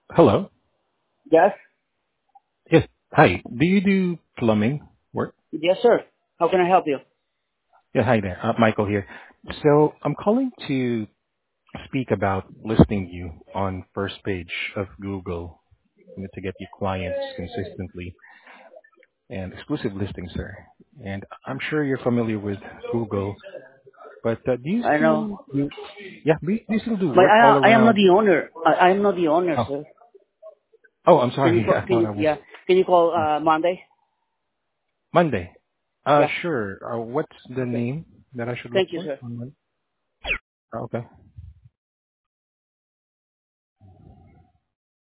Hello. Yes? Yes. Hi. Do you do plumbing work? Yes, sir. How can I help you? Yeah. Hi there. Michael here. So I'm calling to speak about listing you on first page of Google, to get you clients consistently and exclusive listings, sir. And I'm sure you're familiar with Google, but do you I know. still do? Yeah. Do you still do But work all I am not around? the owner. I am not the owner, Oh. sir. Oh. I'm Can you sorry. call, Yeah. I thought I was yeah. Can you call, Monday? Monday. Yeah. Sure. What's the Okay. name that I should look Thank you, for sir. on Monday? Okay.